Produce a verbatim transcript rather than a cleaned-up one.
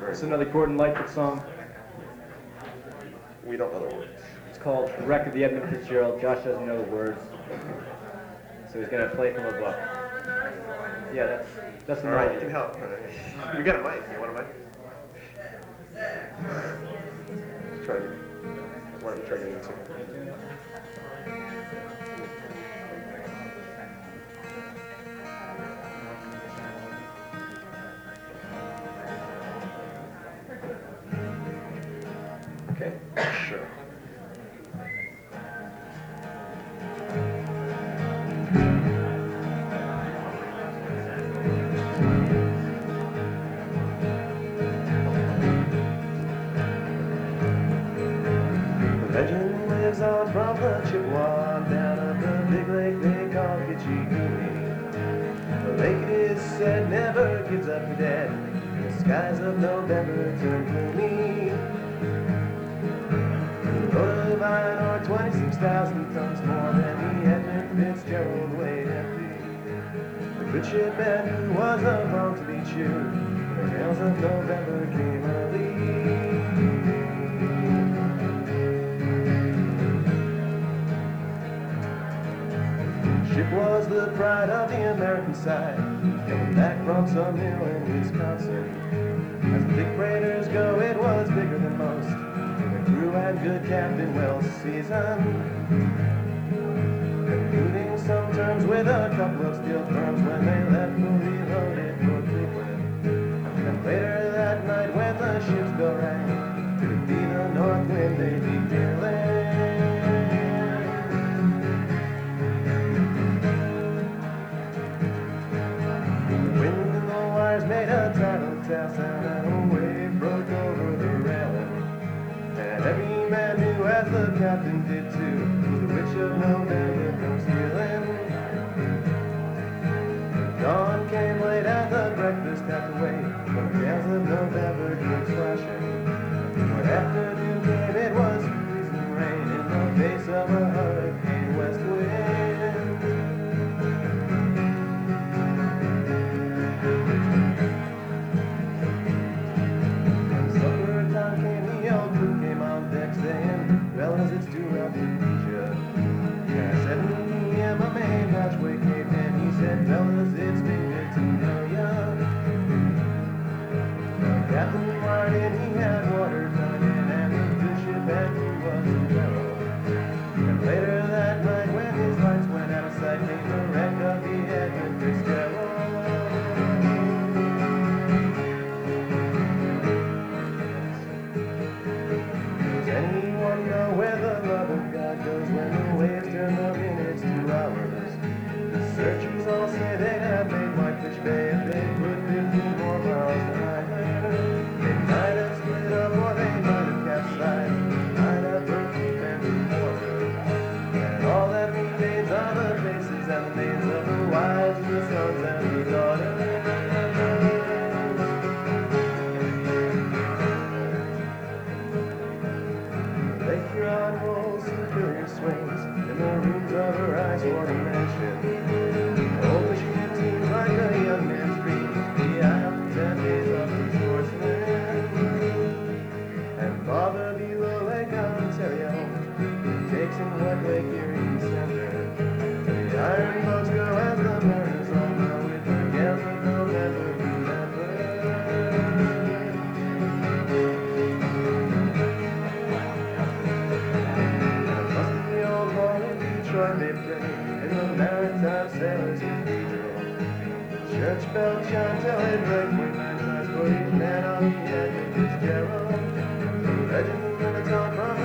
It's another Gordon Lightfoot song. We don't know the words. It's called Wreck of the Edmund Fitzgerald. Josh doesn't know the words, so he's gonna play from a book. Yeah, that's that's the All right, melody. you can help. We got a mic. You want a mic? Let's try. Why don't you try getting into it? Okay, sure. The legend lives on from the Chippewa down at the big lake they call Gitche Gumee. The lake, it is said, never gives up the dead. The skies of November turn gloomy. The of iron ore, twenty-six thousand tons, more than the Edmund Fitzgerald weighed empty. The good ship man who was a bone to be chewed, the rails of November came early. The ship was the pride of the American side, coming back from some mill in Wisconsin. As the big freighters go, it was bigger than most. Crew and good captain well seasoned, including some terms with a couple of steel firms when they left fully loaded for Cleveland. And later that night when the ship's bell rang, could it be the north wind they'd be dealing? The wind in the wires made a tattletale sound and a wave broke over the railing. And every man knew, as the captain did too, the witch of November comes stealing. Dawn came late and the breakfast had to wait, but the gales of November came slashing. When afternoon came, it was freezing rain in the face of a hurricane west wind. Fellas, it's too rough to beat ya. Yeah, seven p m a main hatchway caved in. He said, fellas, it's been good to know ya. The captain wired in, he had water coming in, and the good ship and crew was in peril. And later that night, when his lights went out of sight, came the wreck of the Edmund Fitzgerald. Where the love of God goes when the waves turn the minutes to hours. The searchers all say they'd have made Whitefish Bay if they put fifteen more miles higher. They might have split up or they might have capsized, might have burnt deep into water. And all that remains are the faces and the names of the wives, the sons and the daughters. Lake rolls superior swings in the rooms of her ice-water mansion. Oh, Michigan seems like a young man's dream, the island ten days of her sportsman. And farther below Lake Ontario, it takes in what Lake Erie center. The iron boats go as the mariners all know, with the gales of November remember. They pray in the maritime sailors' cathedral. Church bell chime till it breaks midnight mass for each man on the Edmund Fitzgerald. The legends and the talk from